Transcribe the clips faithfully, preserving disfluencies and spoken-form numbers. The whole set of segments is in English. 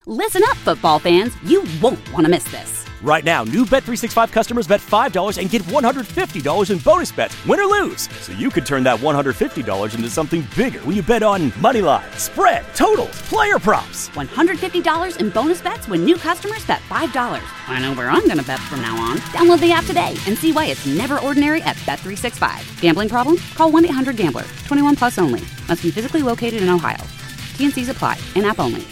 Listen up, football fans. You won't want to miss this. Right now, new Bet three sixty-five customers bet five dollars and get one hundred fifty dollars in bonus bets, win or lose. So you could turn that one hundred fifty dollars into something bigger when you bet on money line, spread, totals, player props. one hundred fifty dollars in bonus bets when new customers bet five dollars. I know where I'm going to bet from now on. Download the app today and see why it's never ordinary at Bet three sixty-five. Gambling problem? Call one eight hundred gambler. twenty-one plus only. Must be physically located in Ohio. T N Cs apply. In-app only.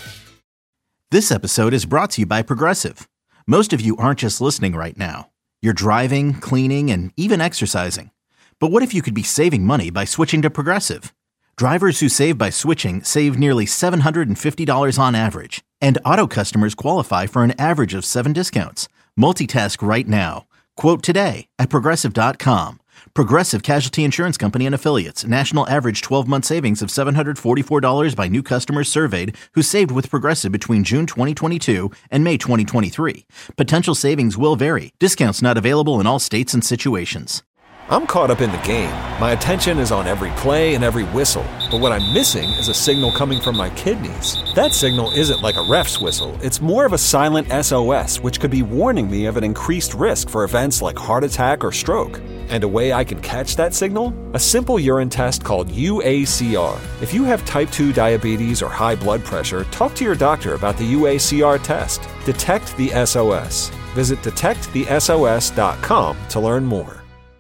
This episode is brought to you by Progressive. Most of you aren't just listening right now. You're driving, cleaning, and even exercising. But what if you could be saving money by switching to Progressive? Drivers who save by switching save nearly seven hundred fifty dollars on average. And auto customers qualify for an average of seven discounts. Multitask right now. Quote today at Progressive dot com. Progressive Casualty Insurance Company and Affiliates. National average twelve-month savings of seven hundred forty-four dollars by new customers surveyed who saved with Progressive between June twenty twenty-two and May twenty twenty-three. Potential savings will vary. Discounts not available in all states and situations. I'm caught up in the game. My attention is on every play and every whistle. But what I'm missing is a signal coming from my kidneys. That signal isn't like a ref's whistle. It's more of a silent S O S, which could be warning me of an increased risk for events like heart attack or stroke. And a way I can catch that signal? A simple urine test called U A C R. If you have type two diabetes or high blood pressure, talk to your doctor about the U A C R test. Detect the S O S. Visit detect the S O S dot com to learn more.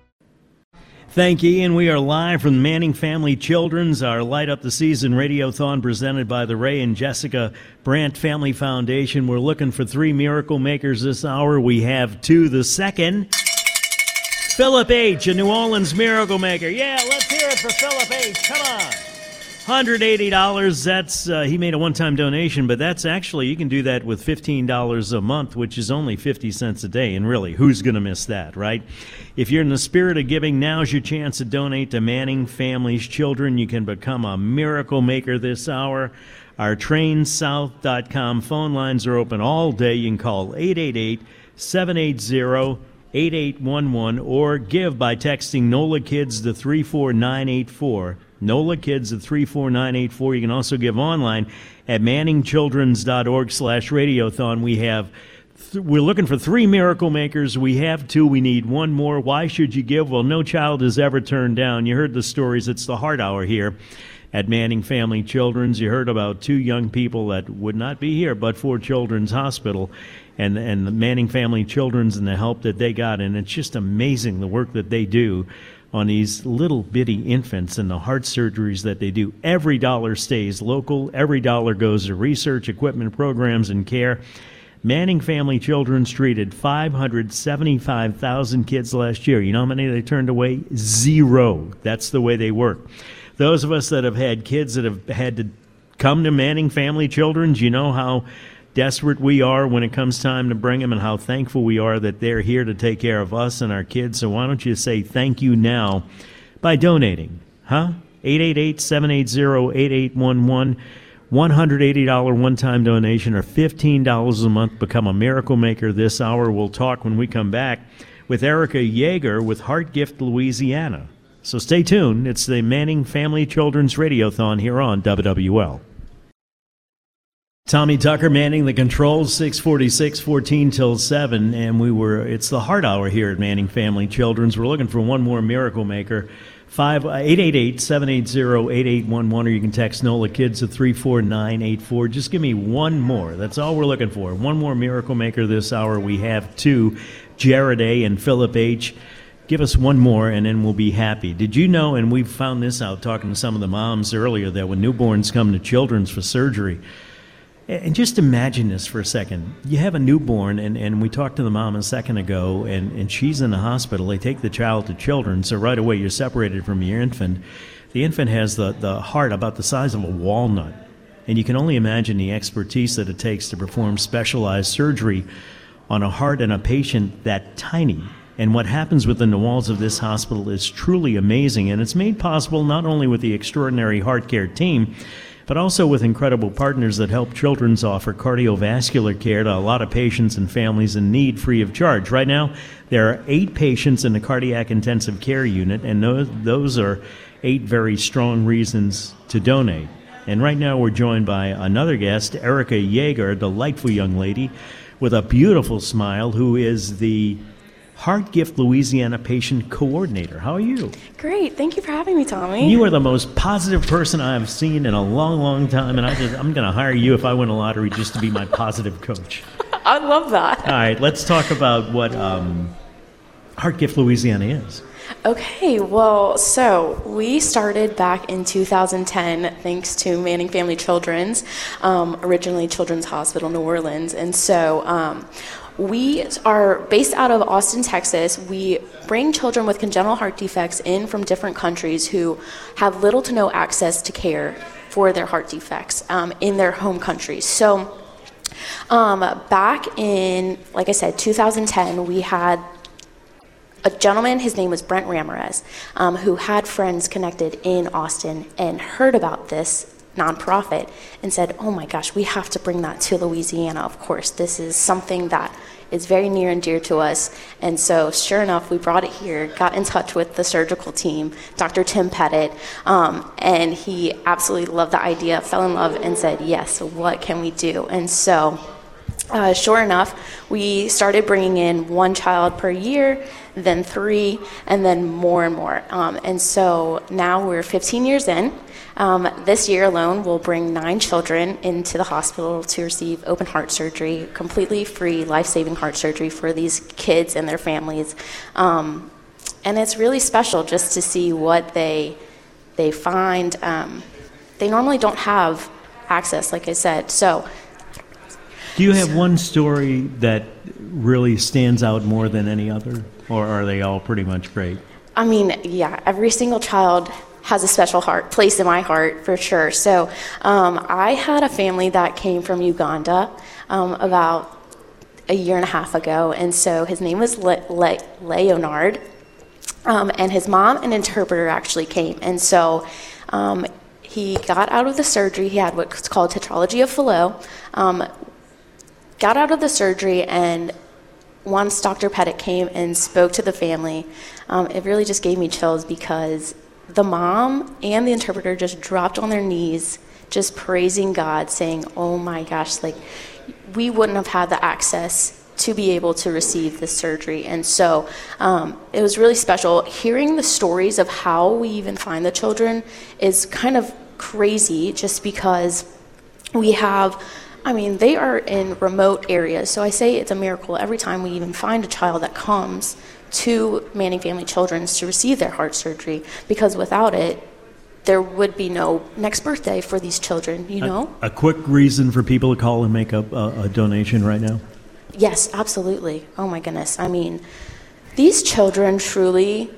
Thank you, and we are live from Manning Family Children's, our Light Up the Season Radiothon presented by the Ray and Jessica Brandt Family Foundation. We're looking for three miracle makers this hour. We have two. The second, Philip H., a New Orleans miracle maker. Yeah, let's hear it for Philip H. Come on. one hundred eighty dollars, that's, uh, he made a one-time donation, but that's actually, you can do that with fifteen dollars a month, which is only fifty cents a day, and really, who's going to miss that, right? If you're in the spirit of giving, now's your chance to donate to Manning Family's Children. You can become a miracle maker this hour. Our train south dot com phone lines are open all day. You can call eight eight eight, seven eight zero, eight eight one one or give by texting NOLA Kids to three four nine eight four. NOLA Kids at three four nine eight four. You can also give online at manning children's dot org slash radiothon. We have, th- we're looking for three miracle makers. We have two. We need one more. Why should you give? Well, no child is ever turned down. You heard the stories. It's the Heart Hour here at Manning Family Children's. You heard about two young people that would not be here but for Children's Hospital and, and the Manning Family Children's and the help that they got. And it's just amazing the work that they do on these little bitty infants and the heart surgeries that they do. Every dollar stays local. Every dollar goes to research, equipment, programs, and care. Manning Family Children's treated five hundred seventy-five thousand kids last year. You know how many they turned away? Zero. That's the way they work. Those of us that have had kids that have had to come to Manning Family Children's, you know how desperate we are when it comes time to bring them and how thankful we are that they're here to take care of us and our kids. So why don't you say thank you now by donating, huh? eight eight eight, seven eight zero, eight eight one one, one hundred eighty dollars one-time donation or fifteen dollars a month. Become a miracle maker this hour. We'll talk when we come back with Erica Yeager with Heart Gift Louisiana. So stay tuned. It's the Manning Family Children's Radiothon here on W W L. Tommy Tucker manning the controls, six forty-six, fourteen till seven, and we were, it's the Heart Hour here at Manning Family Children's. We're looking for one more miracle maker. eight eight eight, seven eight zero, eight eight one one, or you can text NOLA Kids at three four nine eight four. Just give me one more. That's all we're looking for. One more miracle maker this hour. We have two, Jared A. and Philip H. Give us one more, and then we'll be happy. Did you know, and we found this out talking to some of the moms earlier, that when newborns come to Children's for surgery, and just imagine this for a second. You have a newborn, and, and we talked to the mom a second ago, and, and she's in the hospital. They take the child to Children's, so right away you're separated from your infant. The infant has the, the heart about the size of a walnut, and you can only imagine the expertise that it takes to perform specialized surgery on a heart in a patient that tiny. And what happens within the walls of this hospital is truly amazing, and it's made possible not only with the extraordinary heart care team, but also with incredible partners that help Children's offer cardiovascular care to a lot of patients and families in need free of charge. Right now, there are eight patients in the cardiac intensive care unit, and those, those are eight very strong reasons to donate. And right now we're joined by another guest, Erica Yeager, a delightful young lady with a beautiful smile, who is the Heart Gift Louisiana Patient Coordinator. How are you? Great. Thank you for having me, Tommy. You are the most positive person I've seen in a long, long time, and I just, I'm going to hire you if I win a lottery just to be my positive coach. I love that. All right, let's talk about what um, Heart Gift Louisiana is. Okay, well, so we started back in two thousand ten thanks to Manning Family Children's, um, originally Children's Hospital New Orleans. And so um, we are based out of Austin, Texas. We bring children with congenital heart defects in from different countries who have little to no access to care for their heart defects um, in their home countries. So um, back in, like I said, two thousand ten, we had a gentleman, his name was Brent Ramirez, um, who had friends connected in Austin and heard about this nonprofit and said, oh my gosh, we have to bring that to Louisiana. Of course, this is something that is very near and dear to us. And so sure enough, we brought it here, got in touch with the surgical team, Doctor Tim Pettit, um, and he absolutely loved the idea, fell in love, and said, yes, what can we do? And so Uh, sure enough, we started bringing in one child per year, then three, and then more and more. Um, and so now we're fifteen years in. Um, this year alone, we'll bring nine children into the hospital to receive open heart surgery, completely free, life-saving heart surgery for these kids and their families. Um, and it's really special just to see what they they find. Um, they normally don't have access, like I said. So. Do you have one story that really stands out more than any other, or are they all pretty much great? I mean, yeah, every single child has a special heart, place in my heart for sure. So um, I had a family that came from Uganda um, about a year and a half ago, and so his name was Le- Le- Leonard, um, and his mom, an interpreter, actually came, and so um, he got out of the surgery. He had what's called tetralogy of Fallot. Um, got out of the surgery, and once Doctor Pettit came and spoke to the family, um, it really just gave me chills because the mom and the interpreter just dropped on their knees, just praising God, saying, oh my gosh, like, we wouldn't have had the access to be able to receive this surgery. And so um, it was really special. Hearing the stories of how we even find the children is kind of crazy, just because we have I mean, they are in remote areas, so I say it's a miracle every time we even find a child that comes to Manning Family Children's to receive their heart surgery, because without it, there would be no next birthday for these children, you know? A, a quick reason for people to call and make a, a, a donation right now? Yes, absolutely. Oh my goodness. I mean, these children truly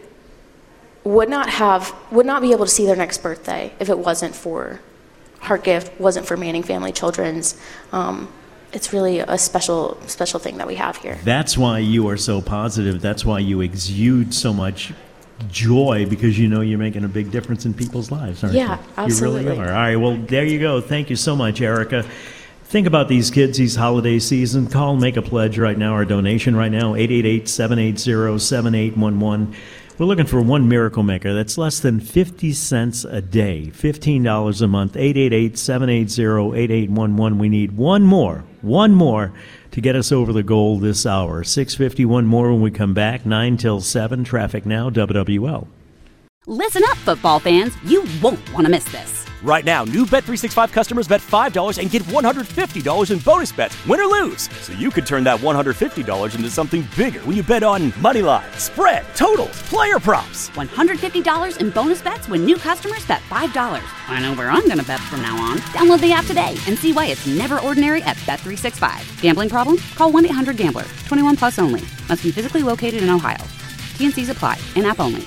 would not have, would not be able to see their next birthday if it wasn't for Heart Gift, wasn't for Manning Family Children's. Um, it's really a special, special thing that we have here. That's why you are so positive. That's why you exude so much joy, because you know you're making a big difference in people's lives, aren't yeah, you? Absolutely. You really are. All right, well, there you go. Thank you so much, Erica. Think about these kids, these holiday season. Call, make a pledge right now, or donation right now, eight eight eight, seven eight zero, seven eight one one. We're looking for one miracle maker. That's less than fifty cents a day, fifteen dollars a month, eight eight eight, seven eight zero, eight eight one one. We need one more, one more to get us over the goal this hour. six fifty-one more when we come back, nine till seven. Traffic now, W W L. Listen up, football fans. You won't want to miss this. Right now, new Bet three sixty-five customers bet five dollars and get one hundred fifty dollars in bonus bets, win or lose. So you could turn that one hundred fifty dollars into something bigger when you bet on money line, spread, totals, player props. one hundred fifty dollars in bonus bets when new customers bet five dollars. I know where I'm going to bet from now on. Download the app today and see why it's never ordinary at Bet three sixty-five. Gambling problem? Call one eight hundred gambler. twenty-one plus only. Must be physically located in Ohio. T and C's apply. In-app only.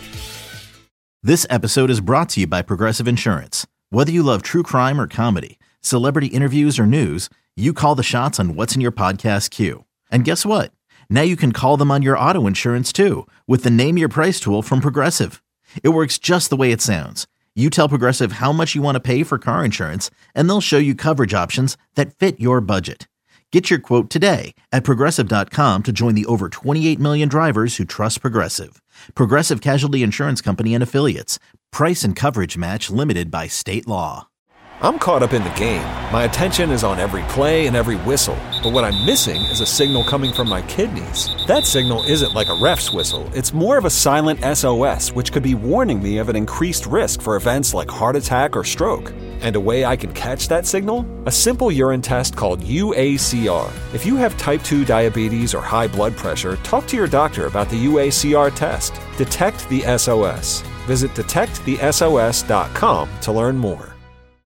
This episode is brought to you by Progressive Insurance. Whether you love true crime or comedy, celebrity interviews or news, you call the shots on what's in your podcast queue. And guess what? Now you can call them on your auto insurance too, with the Name Your Price tool from Progressive. It works just the way it sounds. You tell Progressive how much you want to pay for car insurance, and they'll show you coverage options that fit your budget. Get your quote today at Progressive dot com to join the over twenty-eight million drivers who trust Progressive. Progressive Casualty Insurance Company and Affiliates. Price and coverage match limited by state law. I'm caught up in the game. My attention is on every play and every whistle. But what I'm missing is a signal coming from my kidneys. That signal isn't like a ref's whistle. It's more of a silent S O S, which could be warning me of an increased risk for events like heart attack or stroke. And a way I can catch that signal? A simple urine test called U A C R. If you have type two diabetes or high blood pressure, talk to your doctor about the U A C R test. Detect the S O S. Visit detect the S O S dot com to learn more.